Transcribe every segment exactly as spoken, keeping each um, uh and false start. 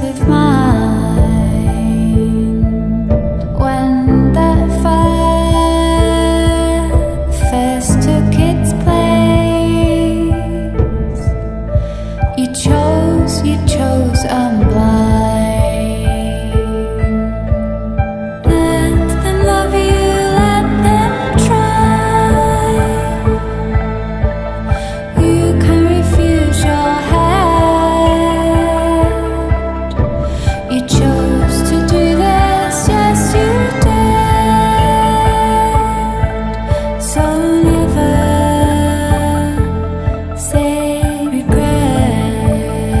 of mine. When that fire first took its place, you chose, you chose, I'm blind. Let them love you, let them try. You can refuse your head. You chose to do this, yes you did. So never say regret.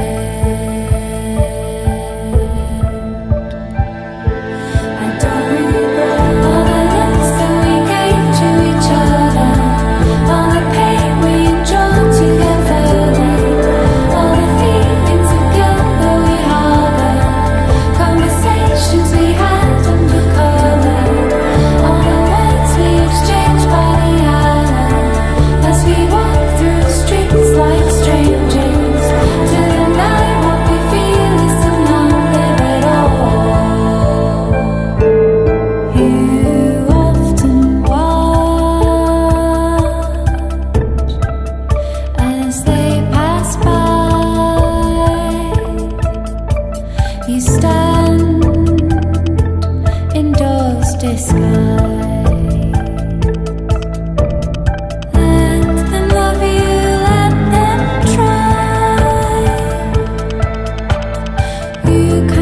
I don't regret all the looks that we gave to each other, all the pain we endured together, all the feelings of guilt that we harbored, conversations we had undercover, all the words we exchanged by the hour, as we walk through the streets like strangers. To deny what we feel is to not live at all. You often watch as they pass by. You stand in doors disguised. Let them love you, let them try. You can